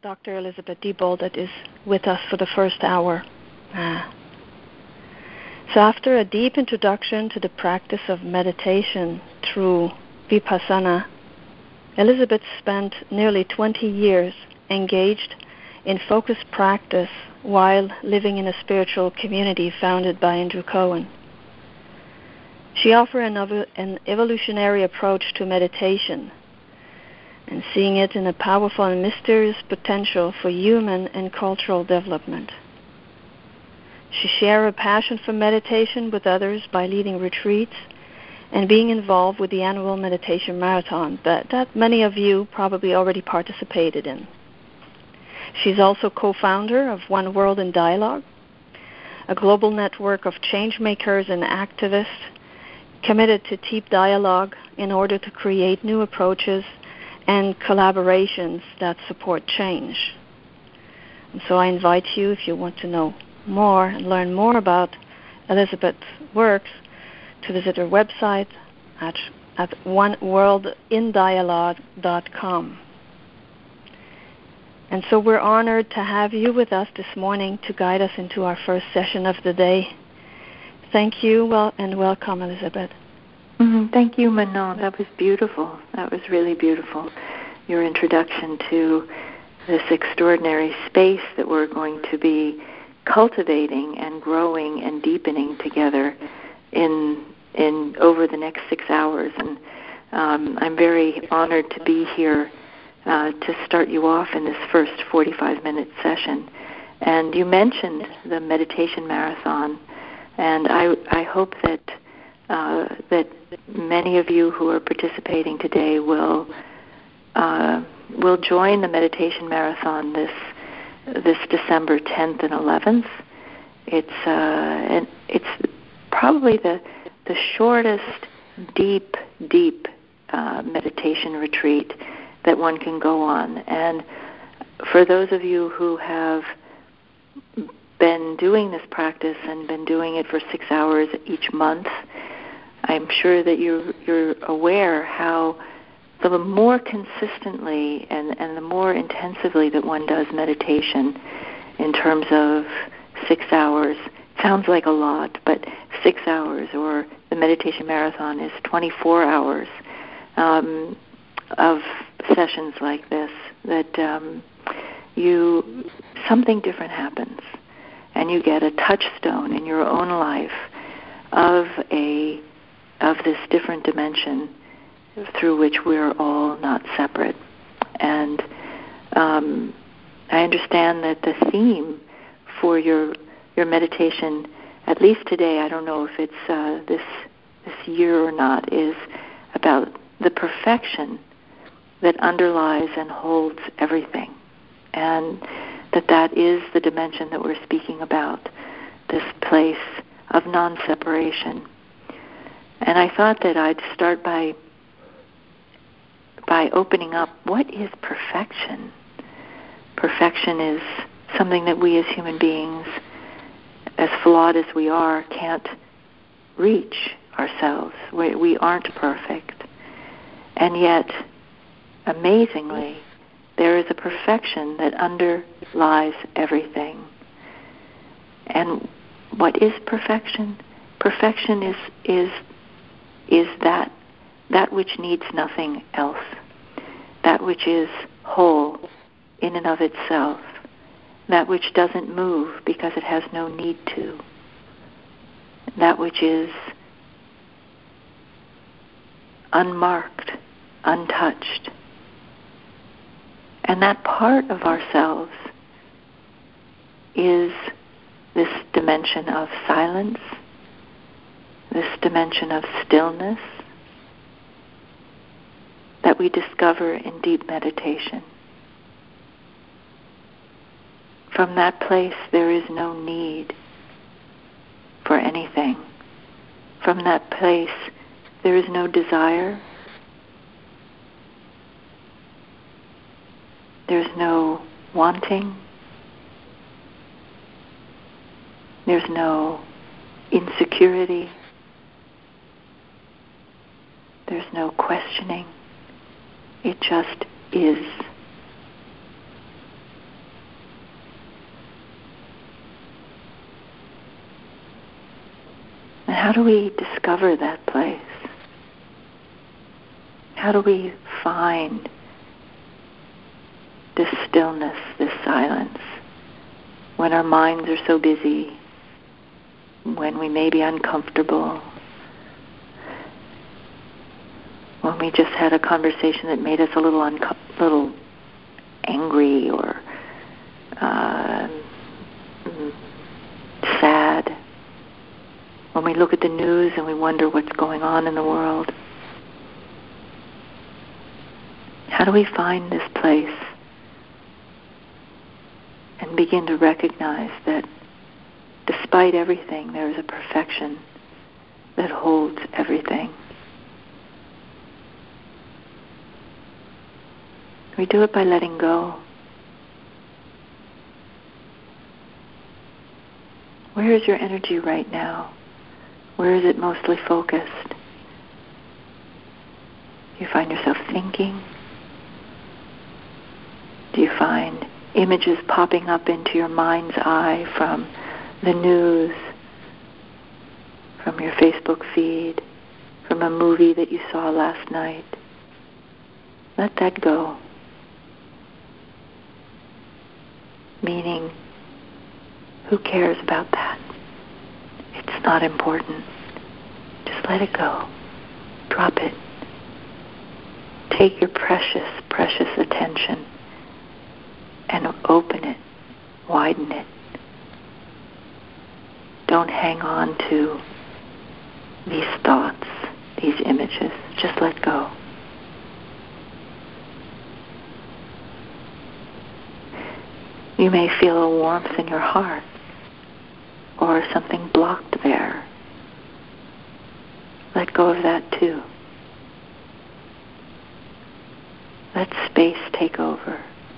Dr. Elizabeth Diebold that is with us for the first hour. So after a deep introduction to the practice of meditation through Vipassana, Elizabeth spent nearly 20 years engaged in focused practice while living in a spiritual community founded by Andrew Cohen. She offered an evolutionary approach to meditation and seeing it in a powerful and mysterious potential for human and cultural development. She shared her passion for meditation with others by leading retreats and being involved with the annual meditation marathon that many of you probably already participated in. She's also co-founder of One World in Dialogue, a global network of change makers and activists committed to deep dialogue in order to create new approaches and collaborations that support change. And so I invite you, if you want to know more and learn more about Elizabeth's works, to visit her website at oneworldindialogue.com. And so we're honored to have you with us this morning to guide us into our first session of the day. Thank you, and welcome, Elizabeth. Thank you, Manon. That was beautiful. That was really beautiful. Your introduction to this extraordinary space that we're going to be cultivating and growing and deepening together in over the next 6 hours. And I'm very honored to be here to start you off in this first 45-minute session. And you mentioned the meditation marathon, and I hope that many of you who are participating today will join the meditation marathon this December 10th and 11th. It's probably the shortest deep meditation retreat that one can go on. And for those of you who have been doing this practice and been doing it for 6 hours each month, I'm sure that you're aware how the more consistently and the more intensively that one does meditation in terms of 6 hours, sounds like a lot, but 6 hours, or the meditation marathon is 24 hours of sessions like this, that something different happens, and you get a touchstone in your own life of this different dimension through which we're all not separate. And I understand that the theme for your meditation, at least today, I don't know if it's this year or not, is about the perfection that underlies and holds everything, and that is the dimension that we're speaking about, this place of non-separation. And I thought that I'd start by opening up, what is perfection? Perfection is something that we as human beings, as flawed as we are, can't reach ourselves. We aren't perfect. And yet, amazingly, there is a perfection that underlies everything. And what is perfection? Perfection is that which needs nothing else, that which is whole in and of itself, that which doesn't move because it has no need to, that which is unmarked, untouched. And that part of ourselves is this dimension of silence, this dimension of stillness that we discover in deep meditation. From that place, there is no need for anything. From that place, there is no desire. There's no wanting. There's no insecurity. There's no questioning. It just is. how do we discover that place? How do we find this stillness, this silence, when our minds are so busy, when we may be uncomfortable, when we just had a conversation that made us a little angry or sad, when we look at the news and we wonder what's going on in the world. How do we find this place and begin to recognize that despite everything, there is a perfection that holds everything? We do it by letting go. Where is your energy right now? Where is it mostly focused? Do you find yourself thinking? Do you find images popping up into your mind's eye from the news, from your Facebook feed, from a movie that you saw last night? Let that go. Meaning, who cares about that? It's not important. Just let it go. Drop it. Take your precious, precious attention and open it, widen it. Don't hang on to these thoughts, these images. Just let go. You may feel a warmth in your heart or something blocked there. Let go of that too. Let space take over.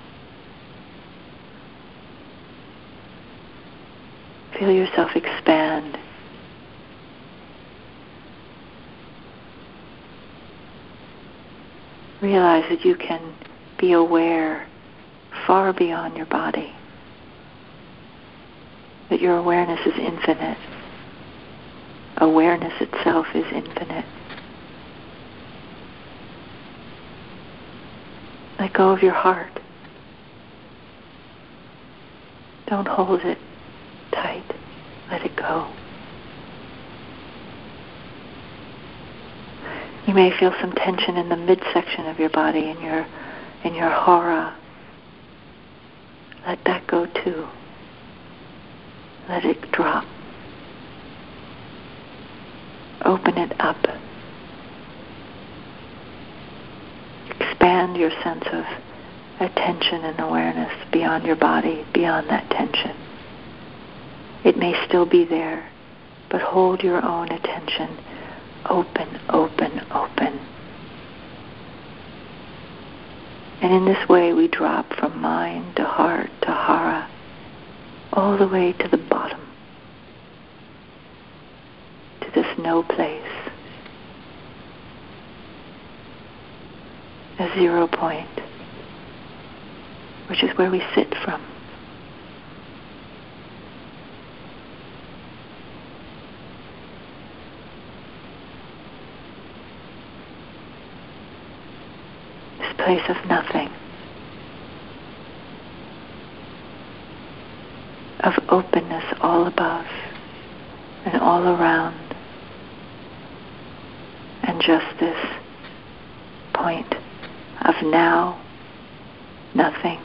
Feel yourself expand. Realize that you can be aware far beyond your body. That your awareness is infinite. Awareness itself is infinite. Let go of your heart. Don't hold it tight. Let it go. You may feel some tension in the midsection of your body, in your hara. Let that go too. Let it drop. Open it up. Expand your sense of attention and awareness beyond your body, beyond that tension. It may still be there, but hold your own attention open, open, open. And in this way we drop from mind to heart to hara, all the way to the bottom, to this no place, a 0 point, which is where we sit from. This place of nothing, of openness all above and all around, and just this point of now, nothing,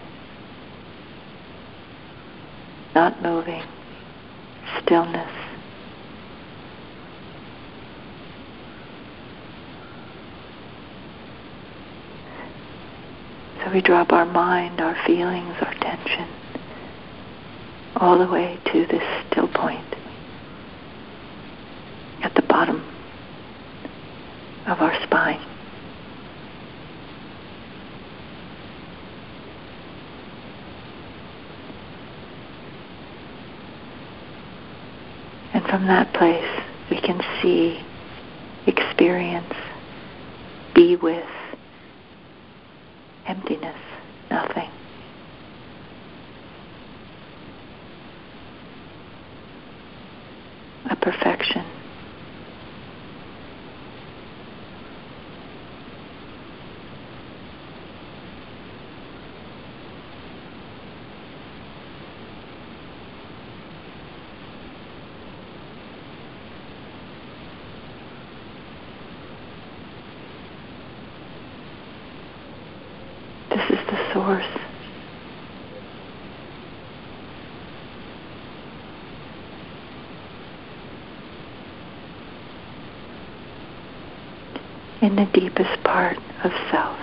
not moving, stillness. So we drop our mind, our feelings, our tension, all the way to this still point at the bottom of our spine. And from that place, we can see, experience, be with emptiness, nothing. A perfection source. In the deepest part of self.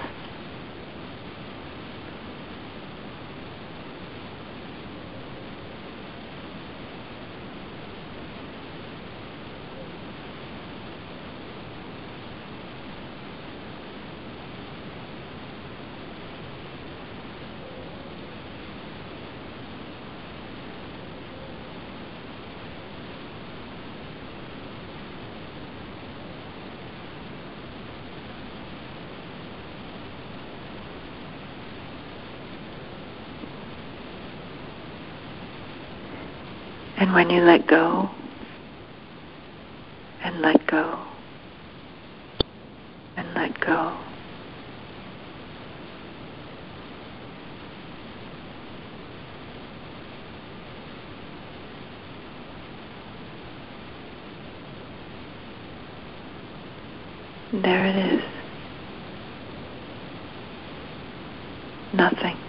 And when you let go, and let go, and let go, there it is. Nothing.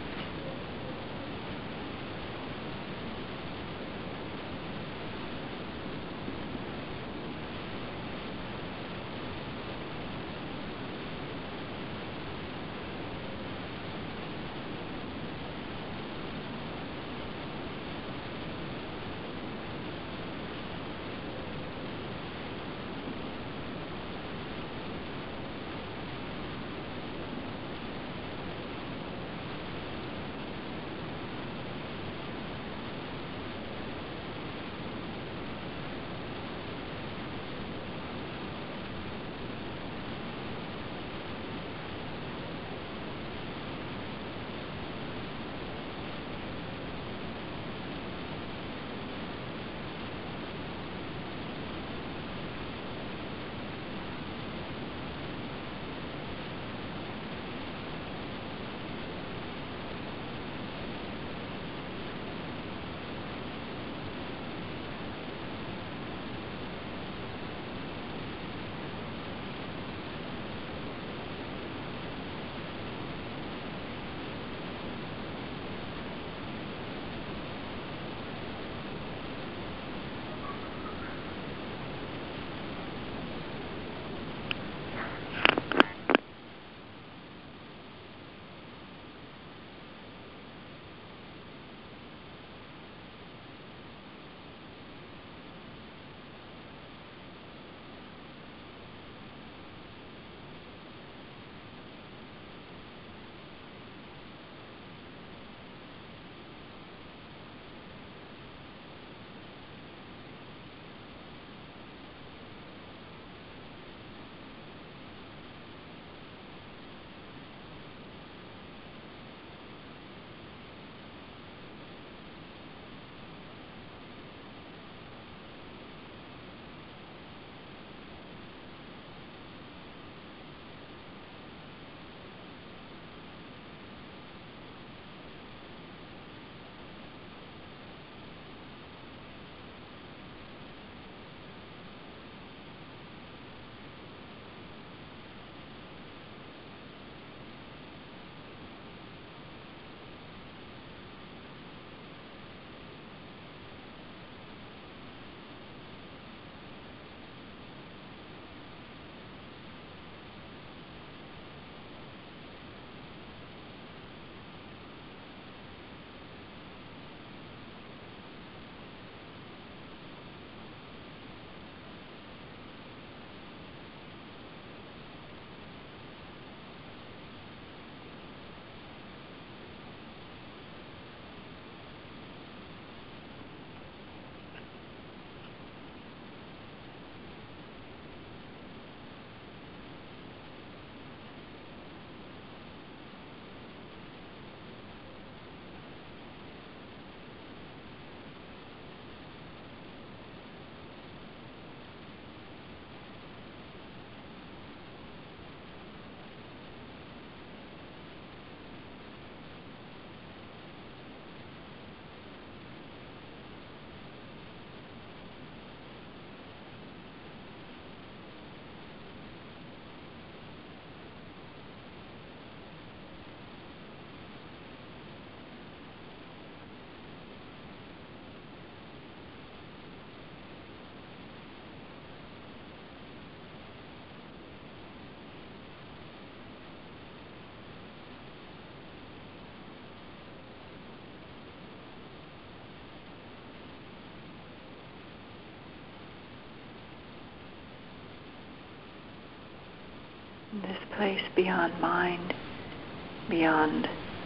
place beyond mind, beyond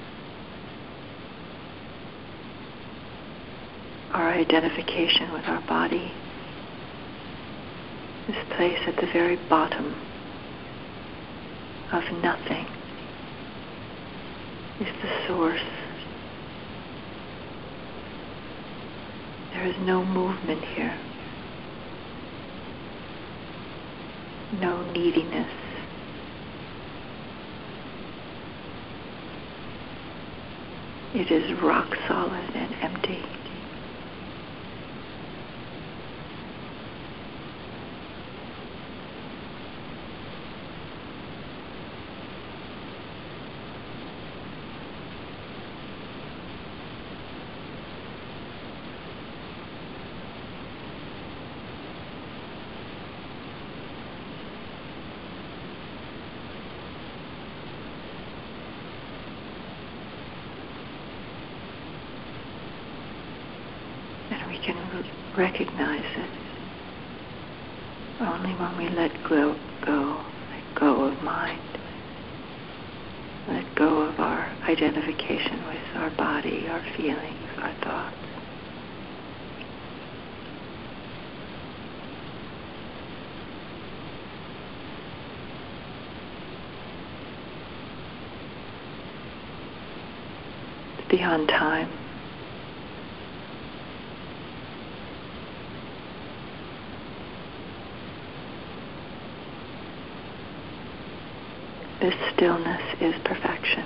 our identification with our body. This place at the very bottom of nothing is the source. There is no movement here, no neediness. It is rock solid and empty. We can recognize it only when we let go of mind, let go of our identification with our body, our feelings, our thoughts. It's beyond time. This stillness is perfection.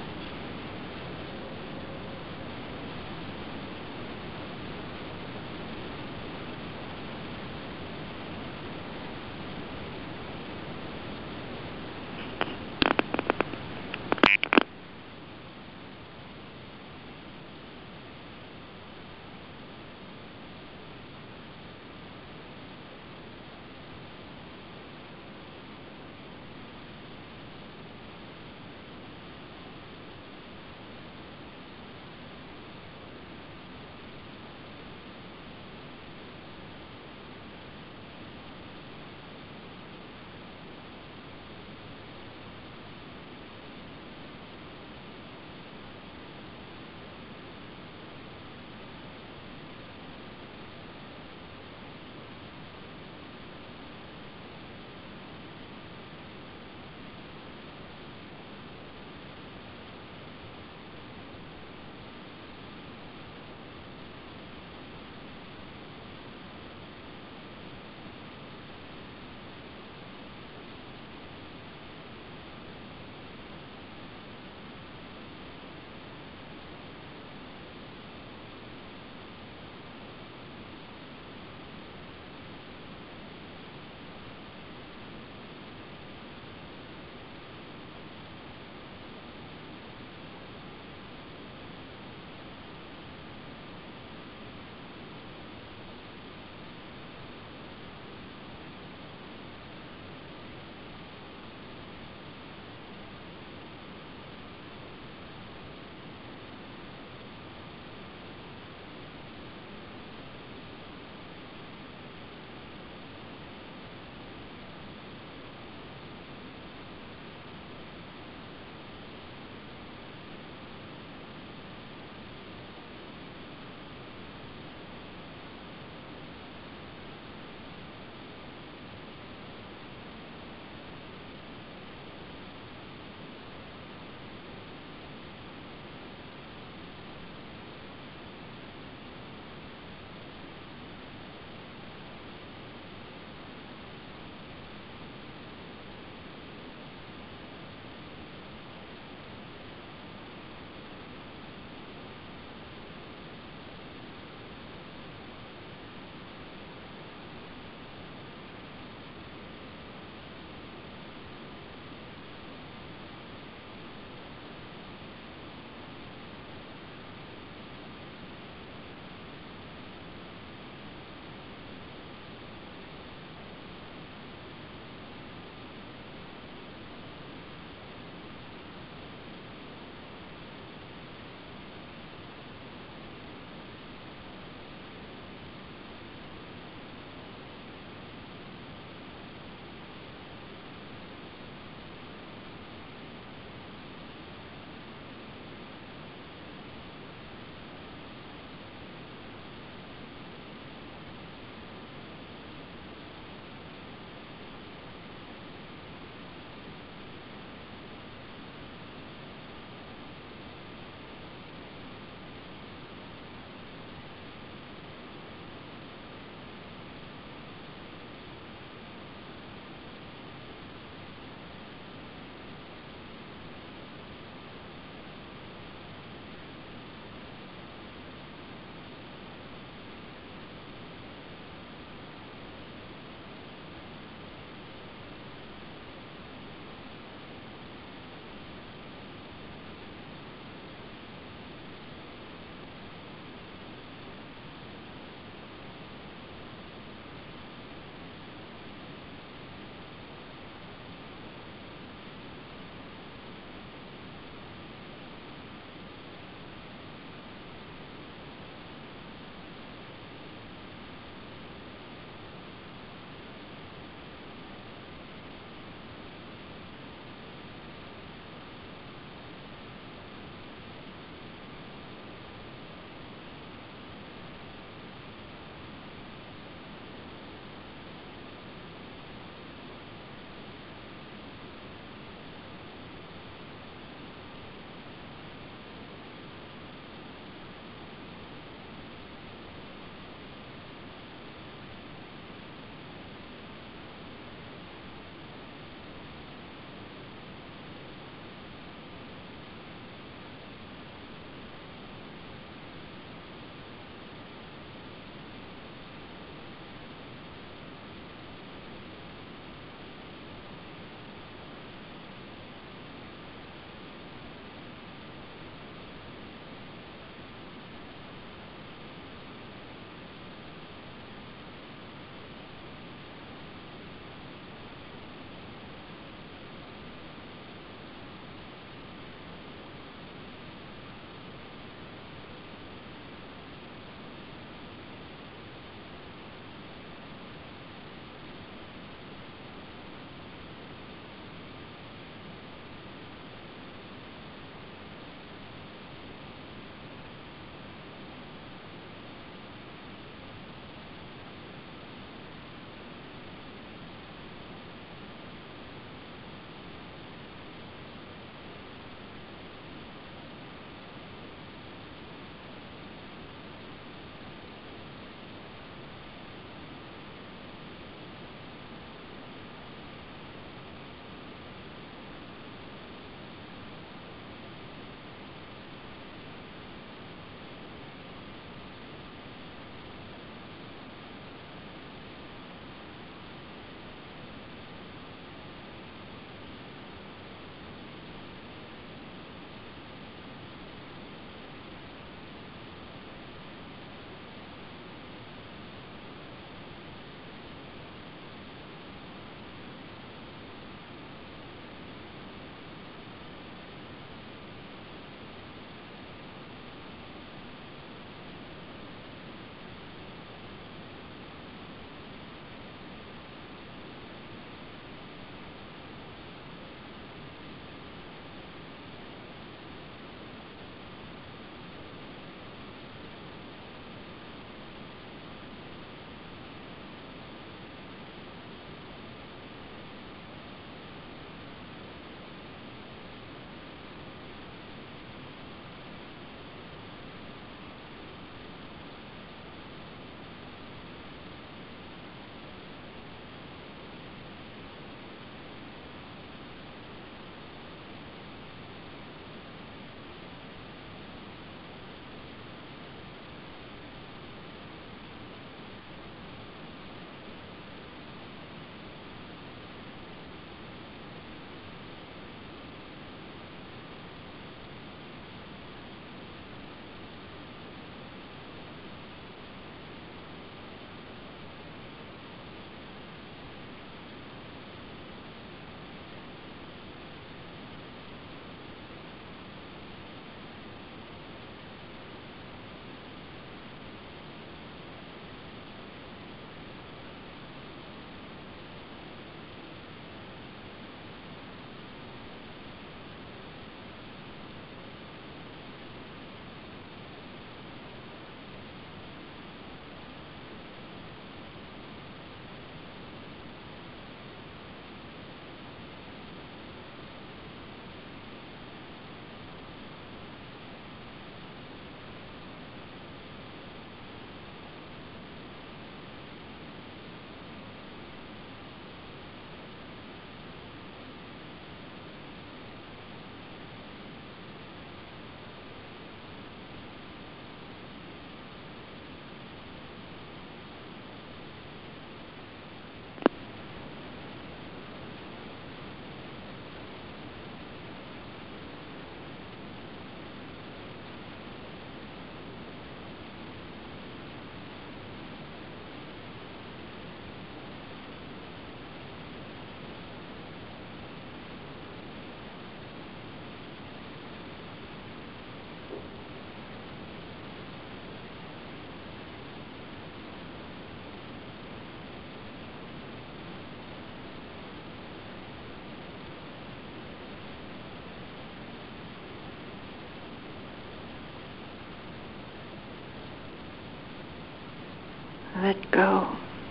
Let go.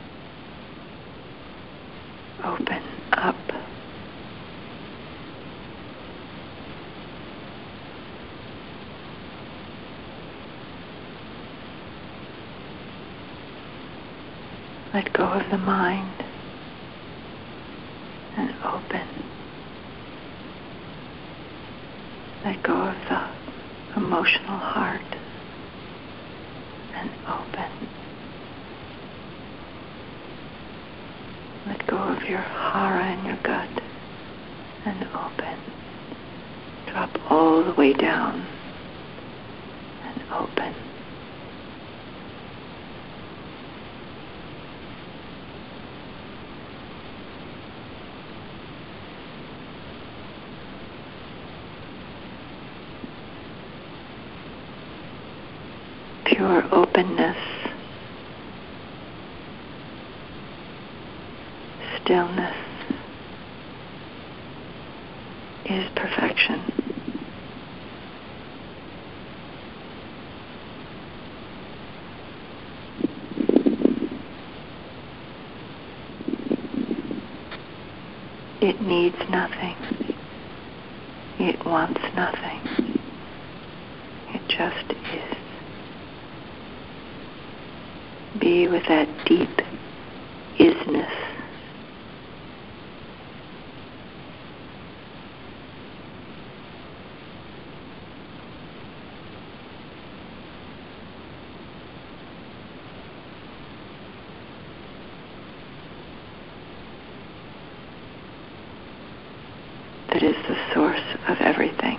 Open up. Let go of the mind and open. Let go of the emotional heart and open. Let go of your hara in your gut and open. Drop all the way down and open. Pure openness, stillness is perfection. It needs nothing. It wants nothing. It just is. Be with that deep isness. That is the source of everything.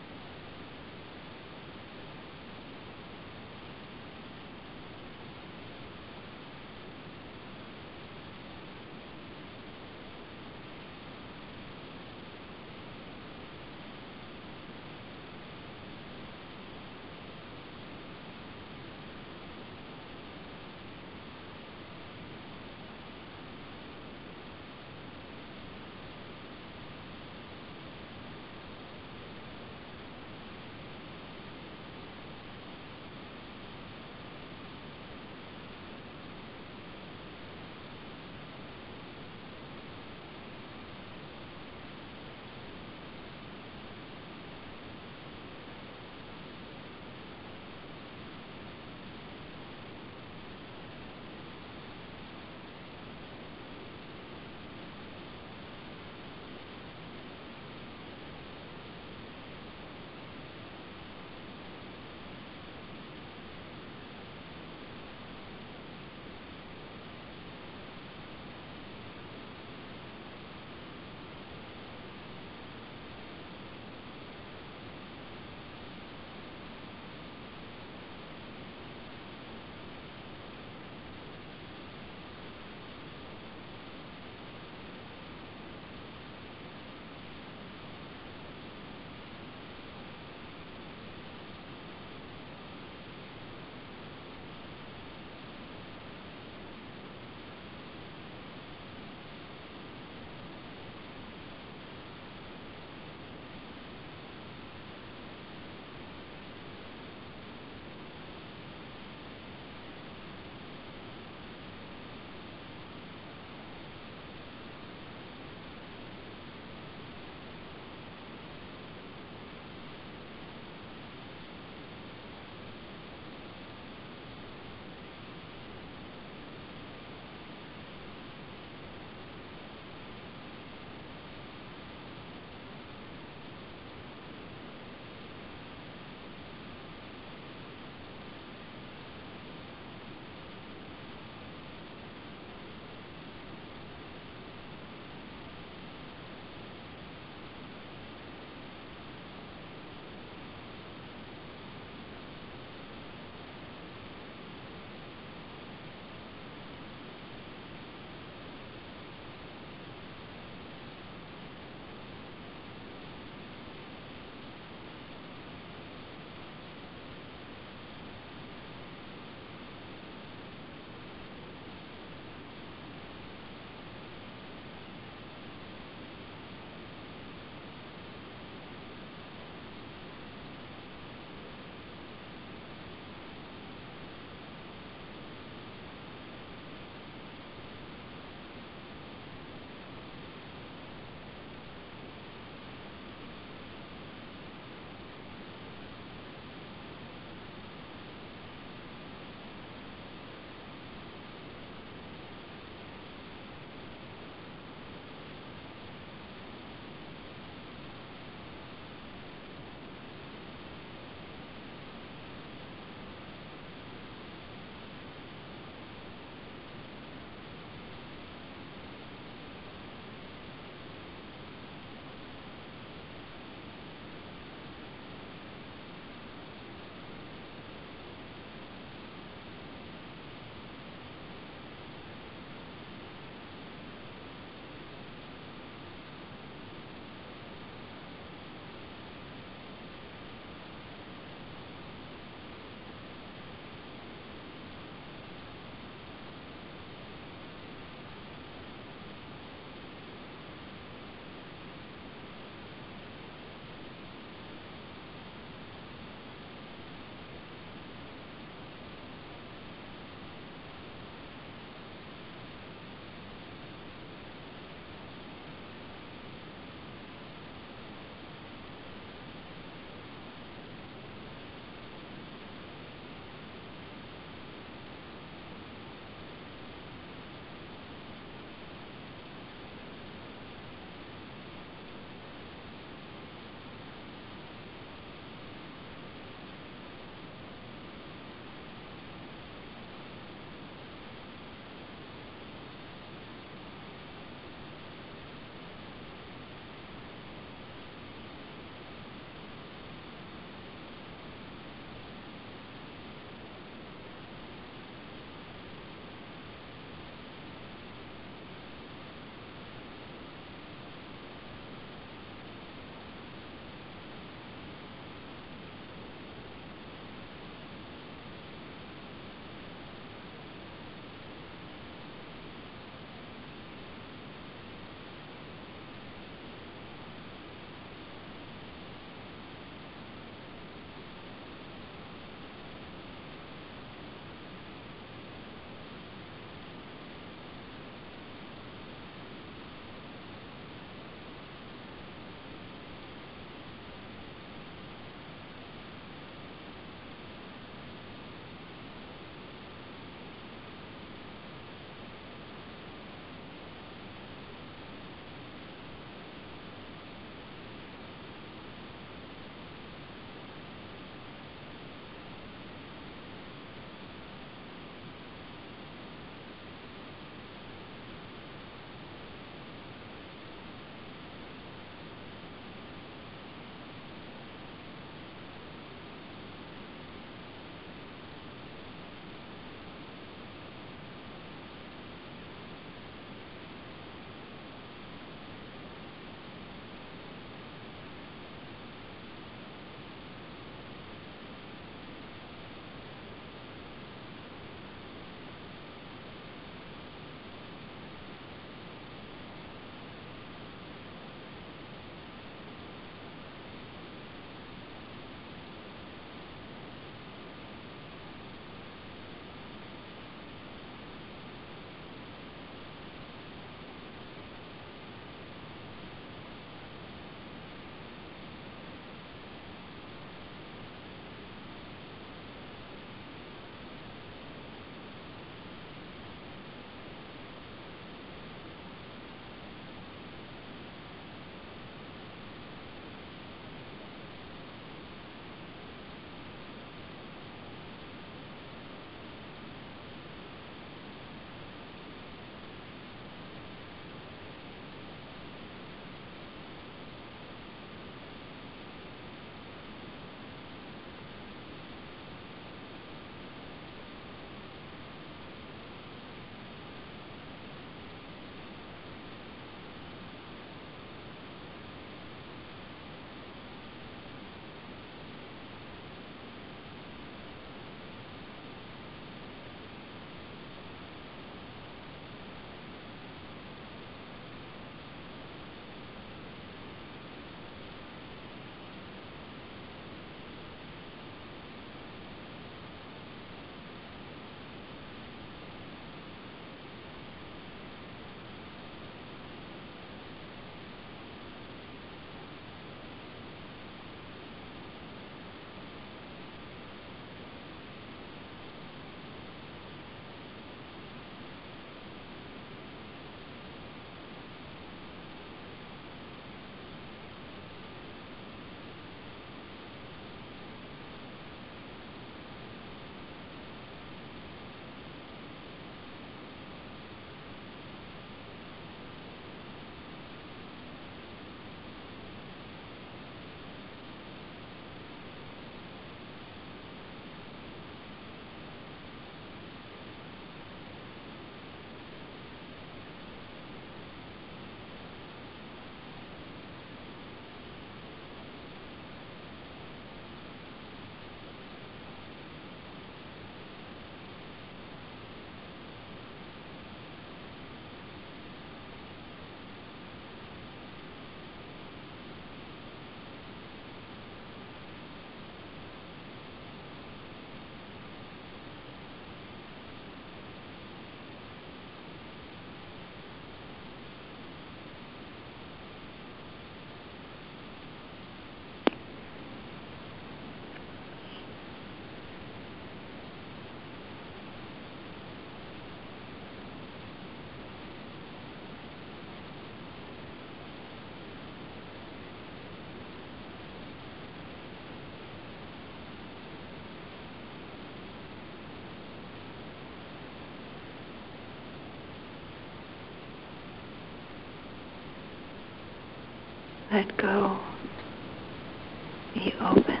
Let go. Be open.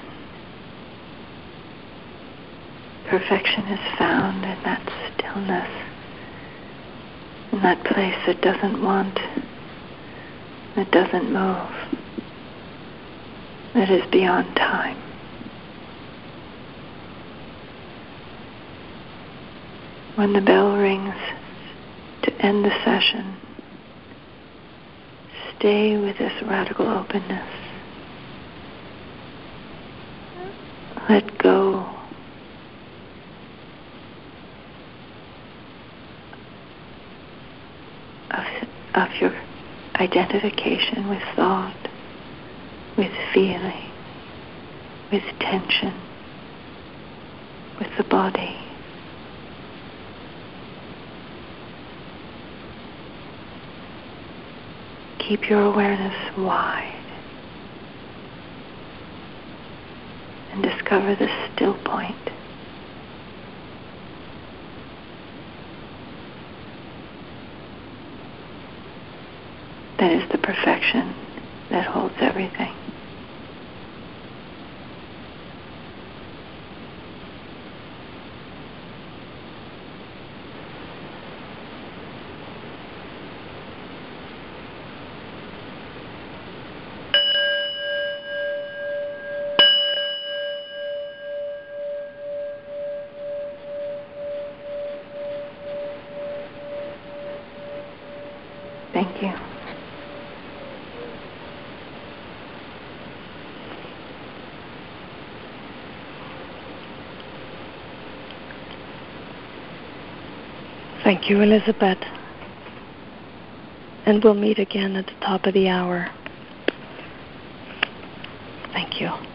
Perfection is found in that stillness, in that place that doesn't want, that doesn't move, that is beyond time. When the bell rings to end the session, stay with this radical openness. Let go of your identification with thought, with feeling, with tension, with the body. Keep your awareness wide and discover the still point. That is the perfection that holds everything. Thank you. Thank you, Elizabeth. And we'll meet again at the top of the hour. Thank you.